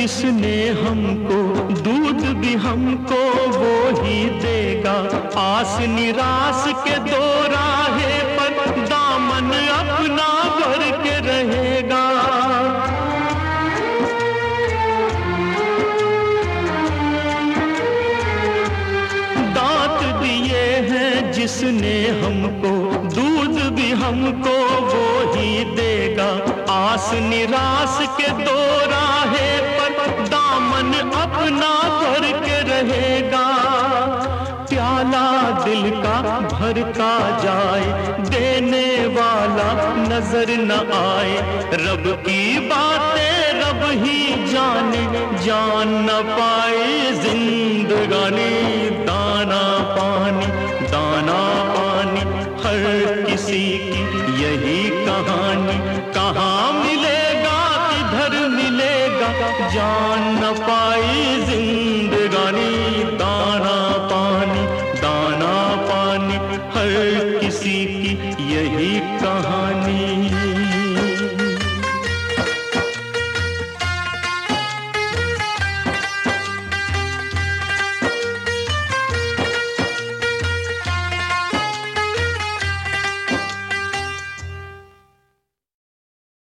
जिसने हमको दूध भी हमको वो ही देगा। आस निराश के दो राहे पर दामन अपना भर के रहेगा। दांत दिए हैं जिसने हमको दूध भी हमको वो ही देगा। आस निराश के दो राहे पर दामन अपना भर के रहेगा। प्याला दिल का भरता जाए देने वाला नजर न आए। रब की बातें रब ही जाने जान न पाए। जिंदगानी दाना पानी हर किसी की यही कहानी। कहाँ मिलेगा किधर मिलेगा जान न पाई जिंदगानी।